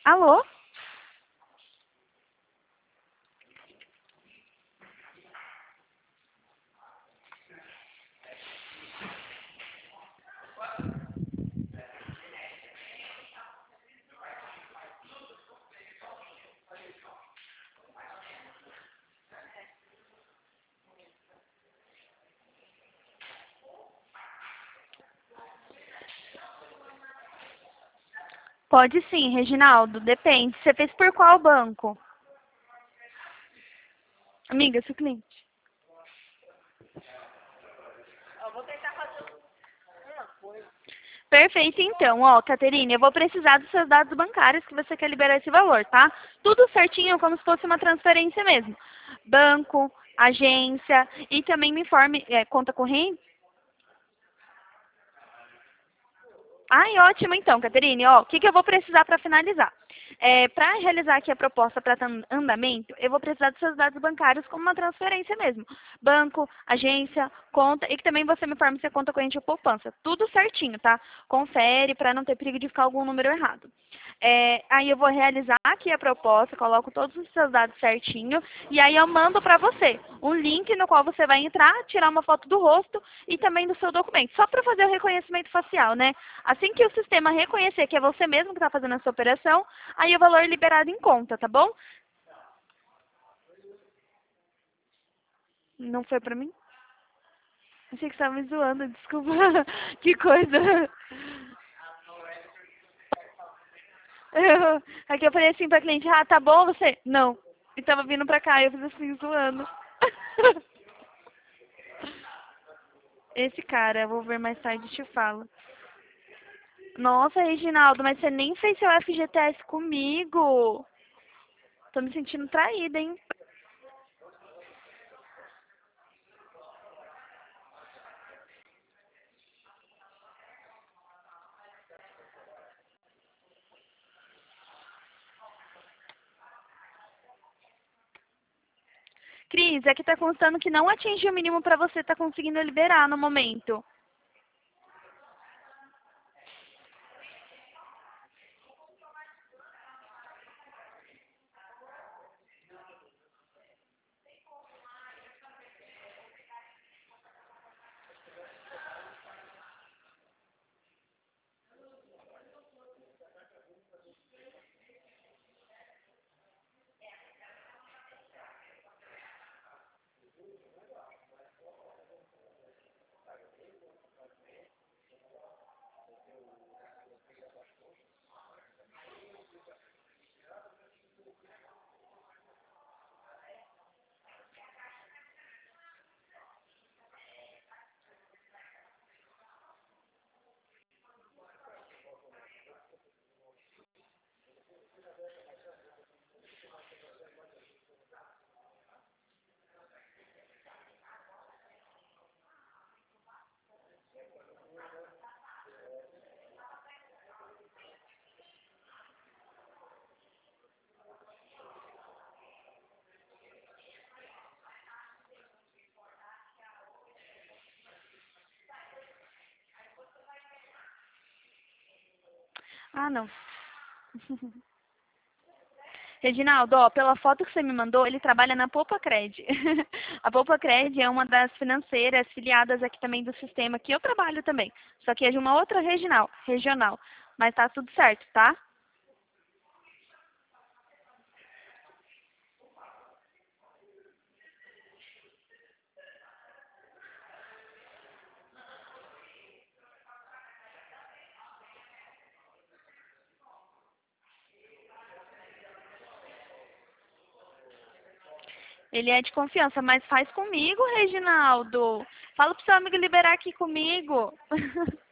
Alô? Pode sim, Reginaldo, depende. Você fez por qual banco? Amiga, seu cliente. Perfeito, então. Ó, Caterine, eu vou precisar dos seus dados bancários que você quer liberar esse valor, tá? Tudo certinho, como se fosse uma transferência mesmo. Banco, agência e também me informe, conta corrente. Ai, ótimo então, Caterine. Ó, o que eu vou precisar para finalizar? Para realizar aqui a proposta para andamento, eu vou precisar dos seus dados bancários como uma transferência mesmo. Banco, agência, conta e que também você me informe se é conta corrente ou poupança. Tudo certinho, tá? Confere para não ter perigo de ficar algum número errado. Aí eu vou realizar aqui a proposta, coloco todos os seus dados certinho e aí eu mando para você um link no qual você vai entrar, tirar uma foto do rosto e também do seu documento, só para fazer o reconhecimento facial, né? Assim que o sistema reconhecer que é você mesmo que está fazendo essa operação, aí o valor é liberado em conta, tá bom? Não foi para mim? Achei que você estava me zoando, desculpa. Que coisa. Aqui eu falei assim pra cliente, ah, tá bom você? Não. E tava vindo pra cá, eu fiz assim, zoando. Esse cara, eu vou ver mais tarde e te falo. Nossa, Reginaldo, mas você nem fez seu FGTS comigo. Tô me sentindo traída, hein? Cris, aqui tá constando que não atingiu o mínimo pra você tá conseguindo liberar no momento. Ah, não. Reginaldo, ó, pela foto que você me mandou, ele trabalha na Poupa-Cred. A Poupa-Cred é uma das financeiras filiadas aqui também do sistema, que eu trabalho também. Só que é de uma outra regional. Mas tá tudo certo, tá? Ele é de confiança, mas faz comigo, Reginaldo. Fala pro seu amigo liberar aqui comigo.